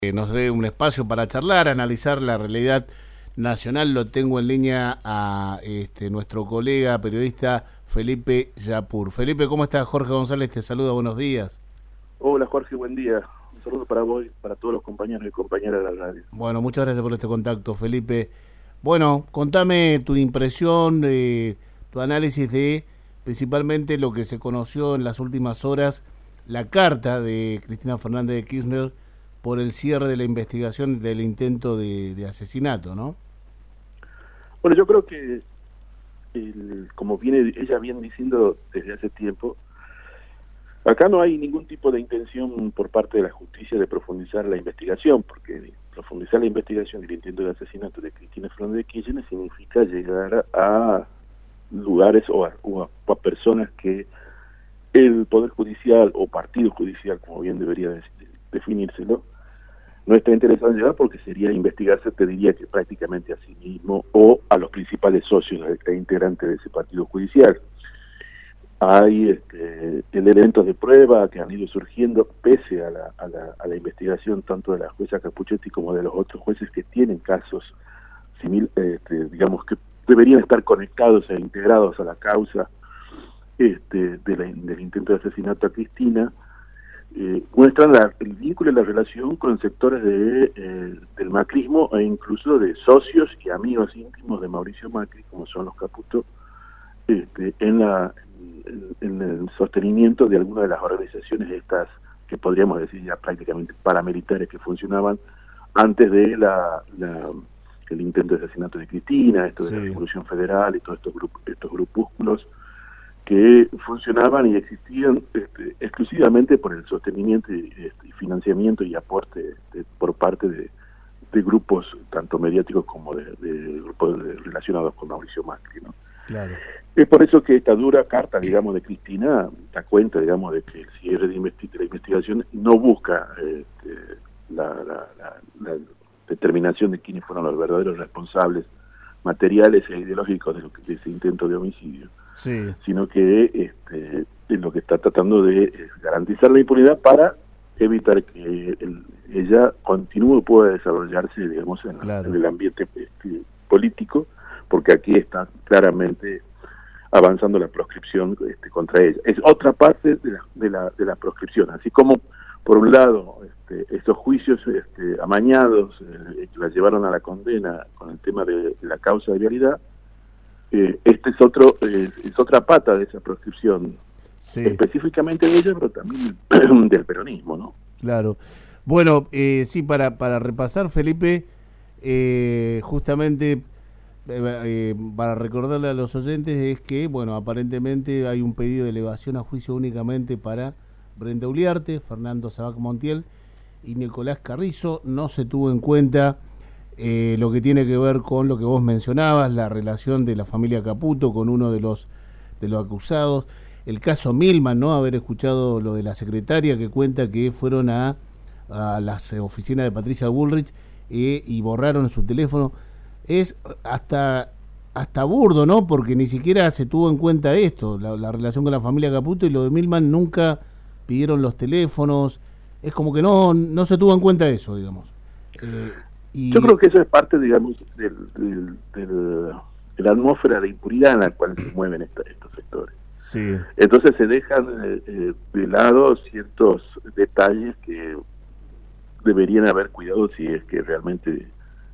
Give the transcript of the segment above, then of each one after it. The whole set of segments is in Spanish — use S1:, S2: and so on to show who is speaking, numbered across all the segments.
S1: que nos dé un espacio para charlar, analizar la realidad nacional. Lo tengo en línea a nuestro colega periodista Felipe Yapur. Felipe, ¿cómo estás? Jorge González te saluda, buenos días.
S2: Hola Jorge, buen día. Un saludo para vos y para todos los compañeros y compañeras de la radio.
S1: Bueno, muchas gracias por este contacto, Felipe. Bueno, contame tu impresión, tu análisis de principalmente lo que se conoció en las últimas horas, la carta de Cristina Fernández de Kirchner por el cierre de la investigación del intento de asesinato, ¿no?
S2: Bueno, yo creo que, como viene ella bien diciendo desde hace tiempo, acá no hay ningún tipo de intención por parte de la justicia de profundizar la investigación, porque profundizar la investigación del intento de asesinato de Cristina Fernández de Kirchner significa llegar a lugares o a personas que el Poder Judicial o Partido Judicial, como bien debería definírselo, no está interesado en llegar, porque sería investigarse, te diría que prácticamente a sí mismo o a los principales socios e integrantes de ese partido judicial. Hay elementos de prueba que han ido surgiendo pese a la investigación tanto de la jueza Capuchetti como de los otros jueces que tienen casos digamos que deberían estar conectados e integrados a la causa del intento de asesinato a Cristina. Muestran el vínculo y la relación con sectores del macrismo e incluso de socios y amigos íntimos de Mauricio Macri, como son los Caputo, en el sostenimiento de algunas de las organizaciones estas que podríamos decir ya prácticamente paramilitares que funcionaban antes de el intento de asesinato de Cristina, esto de la Revolución Federal y todos estos grupúsculos que funcionaban y existían exclusivamente por el sostenimiento y financiamiento y aporte por parte de grupos tanto mediáticos como de grupos relacionados con Mauricio Macri, ¿no?
S1: Claro.
S2: Es por eso que esta dura carta, digamos, de Cristina da cuenta, digamos, de que el cierre de la investigación no busca la determinación de quiénes fueron los verdaderos responsables materiales e ideológicos de ese intento de homicidio, sino que lo que está tratando de garantizar la impunidad para evitar que ella continúe o pueda desarrollarse, digamos, en el ambiente político, porque aquí está claramente avanzando la proscripción contra ella. Es otra parte de la proscripción, así como por un lado estos juicios amañados que la llevaron a la condena con el tema de la causa de vialidad. Es otra pata de esa proscripción, específicamente de ella, pero también del peronismo, ¿no?
S1: Claro. Bueno, sí, para repasar, Felipe, justamente para recordarle a los oyentes es que, bueno, aparentemente hay un pedido de elevación a juicio únicamente para Brenda Uliarte, Fernando Sabac Montiel y Nicolás Carrizo. No se tuvo en cuenta lo que tiene que ver con lo que vos mencionabas, la relación de la familia Caputo con uno de los acusados, el caso Milman, ¿no? Haber escuchado lo de la secretaria que cuenta que fueron a las oficinas de Patricia Bullrich y borraron su teléfono. Es hasta burdo, ¿no? Porque ni siquiera se tuvo en cuenta esto, la relación con la familia Caputo, y lo de Milman nunca pidieron los teléfonos. Es como que no se tuvo en cuenta eso, digamos.
S2: Yo creo que eso es parte, digamos, de la atmósfera de impunidad en la cual se mueven estos sectores.
S1: Sí.
S2: Entonces se dejan de lado ciertos detalles que deberían haber cuidado si es que realmente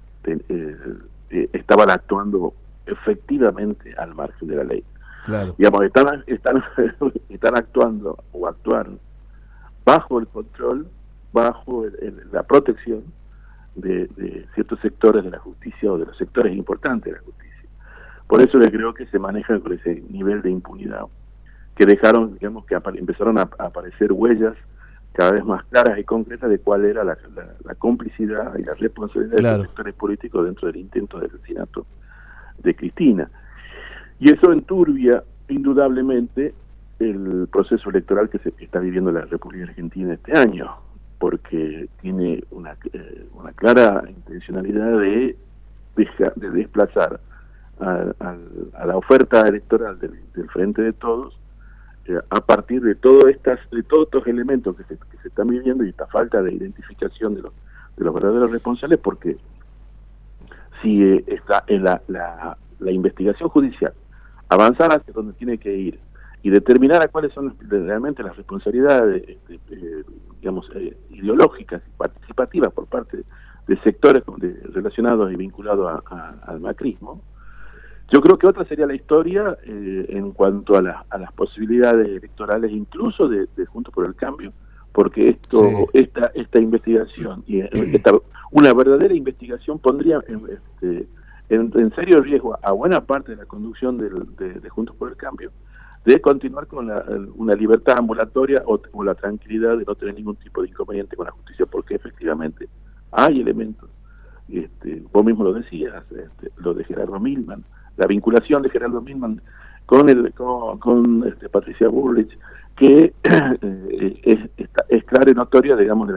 S2: estaban actuando efectivamente al margen de la ley.
S1: Claro.
S2: Digamos, están actuando o actuaron bajo el control, bajo la protección de ciertos sectores de la justicia o de los sectores importantes de la justicia. Por eso le creo que se manejan con ese nivel de impunidad, que dejaron, digamos, que empezaron a aparecer huellas cada vez más claras y concretas de cuál era la complicidad y la responsabilidad de los sectores políticos dentro del intento de asesinato de Cristina. Y eso enturbia indudablemente el proceso electoral que se está viviendo en la República Argentina este año, porque tiene una clara intencionalidad de desplazar a la oferta electoral del Frente de Todos a partir de todos estos elementos que se están viviendo y esta falta de identificación los verdaderos responsables, porque si está en la investigación judicial avanzar hacia donde tiene que ir y determinar a cuáles son realmente las responsabilidades ideológicas y participativas por parte de sectores relacionados y vinculados al macrismo, yo creo que otra sería la historia en cuanto a las posibilidades electorales, incluso de Juntos por el Cambio, porque esta investigación y una verdadera investigación pondría en serio riesgo a buena parte de la conducción de Juntos por el Cambio de continuar con una libertad ambulatoria o la tranquilidad de no tener ningún tipo de inconveniente con la justicia, porque efectivamente hay elementos, vos mismo lo decías, lo de Gerardo Milman, la vinculación de Gerardo Milman con Patricia Bullrich, que es clara y notoria, digamos,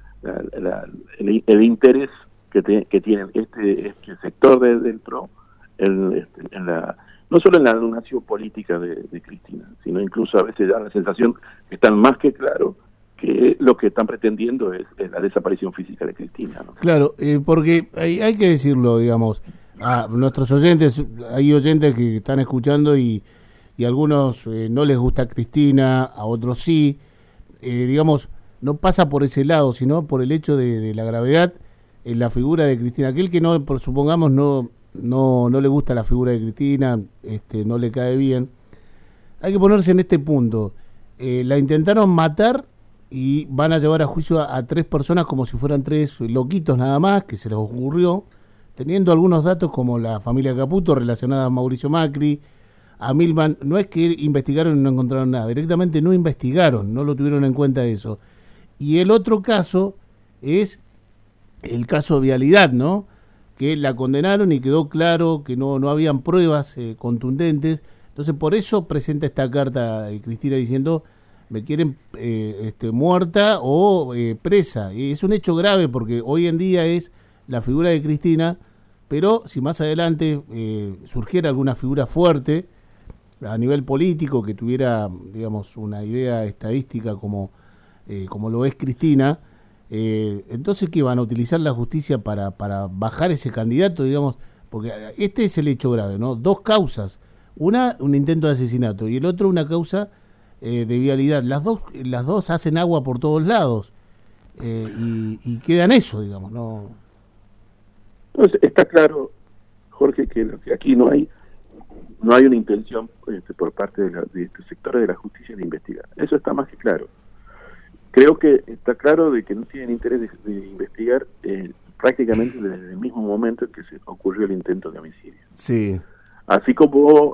S2: el interés que tienen este sector del PRO no solo en la donación política de Cristina, sino incluso a veces da la sensación que están más que claro que lo que están pretendiendo es la desaparición física de Cristina, ¿no?
S1: Claro, porque hay que decirlo, digamos, a nuestros oyentes, hay oyentes que están escuchando y a algunos no les gusta Cristina, a otros sí, digamos, no pasa por ese lado, sino por el hecho de la gravedad en la figura de Cristina. Aquel que no, supongamos, no le gusta la figura de Cristina, no le cae bien, hay que ponerse en este punto. La intentaron matar y van a llevar a juicio a 3 personas como si fueran 3 loquitos nada más, que se les ocurrió, teniendo algunos datos como la familia Caputo relacionada a Mauricio Macri, a Milman. No es que investigaron y no encontraron nada, directamente no investigaron, no lo tuvieron en cuenta eso. Y el otro caso es el caso Vialidad, ¿no? Que la condenaron y quedó claro que no habían pruebas contundentes. Entonces por eso presenta esta carta Cristina diciendo: me quieren muerta o presa. Y es un hecho grave porque hoy en día es la figura de Cristina, pero si más adelante surgiera alguna figura fuerte a nivel político que tuviera, digamos, una idea estadística como lo es Cristina, entonces ¿qué van a utilizar la justicia para bajar ese candidato, digamos? Porque este es el hecho grave, ¿no? 2 causas, una un intento de asesinato y el otro una causa de Vialidad. Las dos hacen agua por todos lados y queda en eso, digamos, ¿no?
S2: Entonces está claro, Jorge, que aquí no hay una intención por parte de estos sectores de la justicia de investigar. Eso está más que claro. Creo que está claro de que no tienen interés de investigar prácticamente desde el mismo momento en que se ocurrió el intento de homicidio.
S1: Sí.
S2: Así como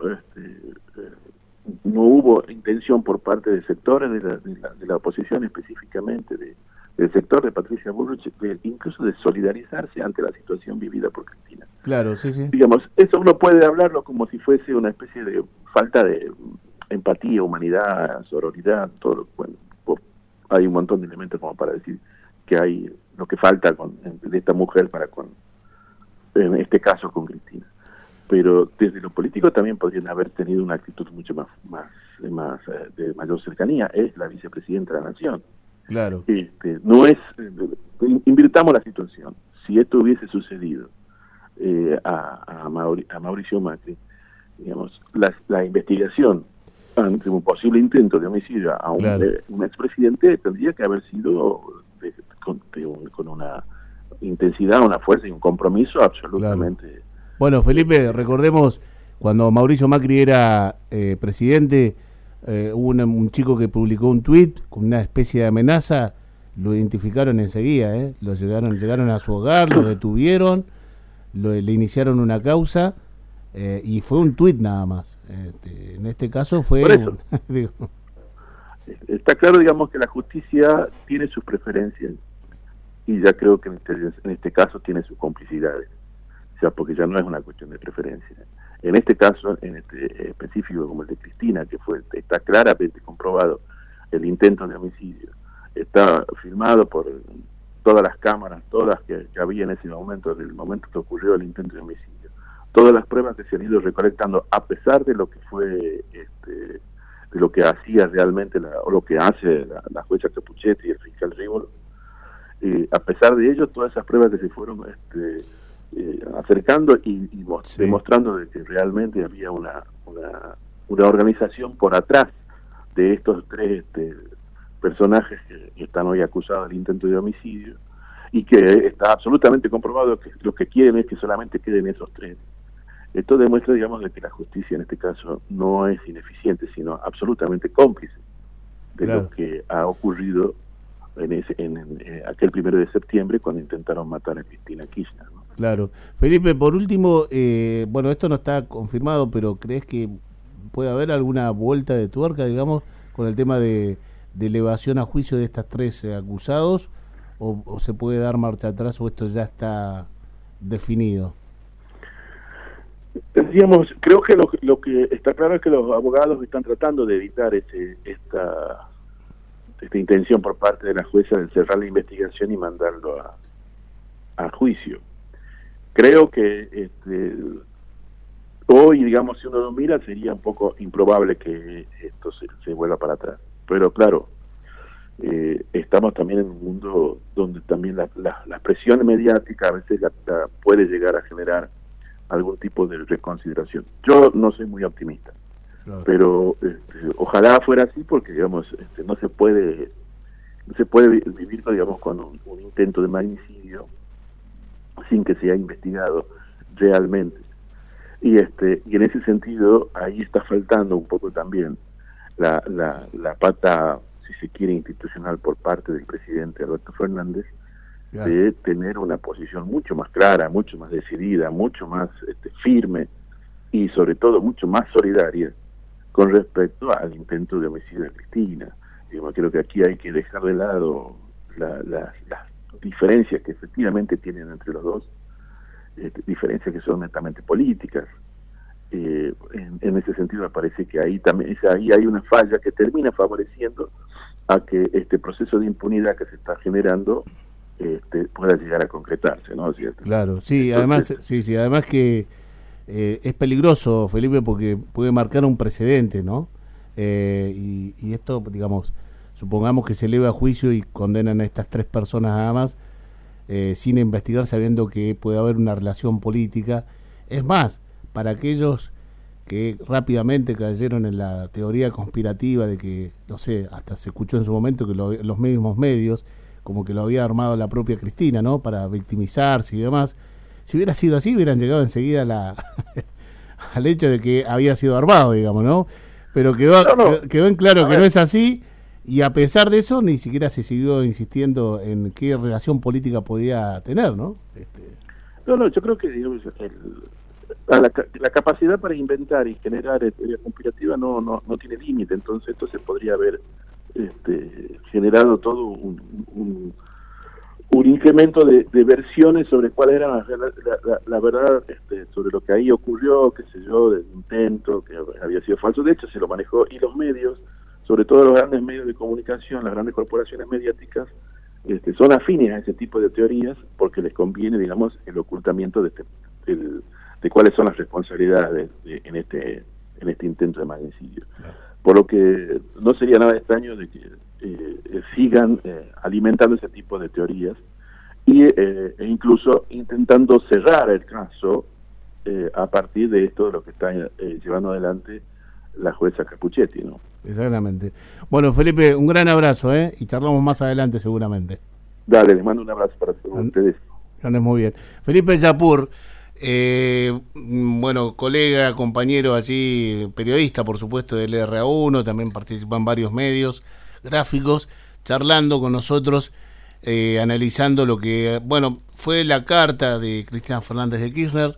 S2: no hubo intención por parte de sectores de la oposición, específicamente del sector de Patricia Bullrich, incluso de solidarizarse ante la situación vivida por Cristina.
S1: Claro, sí.
S2: Digamos, eso uno puede hablarlo como si fuese una especie de falta de empatía, humanidad, sororidad, todo. Bueno, hay un montón de elementos como para decir que hay lo que falta de esta mujer en este caso con Cristina. Pero desde lo político también podrían haber tenido una actitud mucho más de mayor cercanía. Es la vicepresidenta de la Nación.
S1: Claro.
S2: No es, invirtamos la situación. Si esto hubiese sucedido a Mauricio Macri, digamos, la investigación ante un posible intento de homicidio a un expresidente tendría que haber sido con una intensidad, una fuerza y un compromiso absolutamente.
S1: Claro. Bueno, Felipe, recordemos cuando Mauricio Macri era presidente, hubo un chico que publicó un tuit con una especie de amenaza, lo identificaron enseguida, lo llegaron a su hogar, lo detuvieron, le iniciaron una causa. Y fue un tuit nada más. En este caso fue...
S2: Por eso, está claro, digamos, que la justicia tiene sus preferencias y ya creo que en este caso tiene sus complicidades. O sea, porque ya no es una cuestión de preferencia. En este caso, en este específico como el de Cristina, que está claramente comprobado el intento de homicidio, está filmado por todas las cámaras, todas que había en ese momento, del momento que ocurrió el intento de homicidio. Todas las pruebas que se han ido recolectando, a pesar de lo que fue, de lo que hacía realmente, o lo que hace la jueza Capuchetti y el fiscal Rivolo, a pesar de ello, todas esas pruebas que se fueron acercando y demostrando de que realmente había una organización por atrás de estos tres personajes que están hoy acusados del intento de homicidio, y que está absolutamente comprobado que lo que quieren es que solamente queden esos tres. Esto demuestra, digamos, de que la justicia en este caso no es ineficiente, sino absolutamente cómplice de lo que ha ocurrido en aquel 1 de septiembre cuando intentaron matar a Cristina Kirchner, ¿no?
S1: Claro. Felipe, por último, bueno, esto no está confirmado, pero ¿crees que puede haber alguna vuelta de tuerca, digamos, con el tema de elevación a juicio de estas tres acusados, o se puede dar marcha atrás, o esto ya está definido?
S2: Digamos, creo que lo que está claro es que los abogados están tratando de evitar esta intención por parte de la jueza de cerrar la investigación y mandarlo a juicio. Creo que hoy, digamos, si uno lo mira, sería un poco improbable que esto se vuelva para atrás. Pero claro, estamos también en un mundo donde también la presión mediática a veces la puede llegar a generar algún tipo de reconsideración. Yo no soy muy optimista, claro, pero ojalá fuera así, porque digamos no se puede vivir, digamos, con un intento de magnicidio sin que sea investigado realmente. Y en ese sentido ahí está faltando un poco también la pata, si se quiere, institucional por parte del presidente Alberto Fernández, claro, de tener una posición mucho más clara, mucho más decidida, mucho más firme y sobre todo mucho más solidaria con respecto al intento de homicidio de Cristina. Yo creo que aquí hay que dejar de lado las diferencias que efectivamente tienen entre los dos, diferencias que son netamente políticas. En ese sentido me parece que ahí también ahí hay una falla que termina favoreciendo a que este proceso de impunidad que se está generando pueda llegar a concretarse, ¿no?
S1: Claro, sí. Entonces, además que es peligroso, Felipe, porque puede marcar un precedente, ¿no? Y esto, digamos, supongamos que se eleva a juicio y condenan a estas tres personas nada más, sin investigar, sabiendo que puede haber una relación política. Es más, para aquellos que rápidamente cayeron en la teoría conspirativa de que, no sé, hasta se escuchó en su momento que los mismos medios, como que lo había armado la propia Cristina, ¿no?, para victimizarse y demás. Si hubiera sido así, hubieran llegado enseguida al hecho de que había sido armado, digamos, ¿no? Pero quedó en claro que no es así, y a pesar de eso ni siquiera se siguió insistiendo en qué relación política podía tener, ¿no?
S2: No, yo creo que, digamos, la capacidad para inventar y generar teoría conspirativa no tiene límite. Entonces esto se podría haber generado todo un incremento de versiones sobre cuál era la verdad sobre lo que ahí ocurrió, qué sé yo, del intento que había sido falso. De hecho se lo manejó, y los medios, sobre todo los grandes medios de comunicación, las grandes corporaciones mediáticas, son afines a ese tipo de teorías porque les conviene, digamos, el ocultamiento de cuáles son las responsabilidades en este intento de magnicidio. Por lo que no sería nada extraño de que sigan alimentando ese tipo de teorías e incluso intentando cerrar el caso a partir de esto, de lo que está llevando adelante la jueza Capuchetti, ¿no?
S1: Exactamente. Bueno, Felipe, un gran abrazo, y charlamos más adelante seguramente.
S2: Dale, les mando un abrazo para todos ustedes.
S1: Muy bien. Felipe Yapur, bueno, colega, compañero allí, periodista, por supuesto, del LRA1, también participa en varios medios gráficos, charlando con nosotros, analizando lo que, bueno, fue la carta de Cristina Fernández de Kirchner,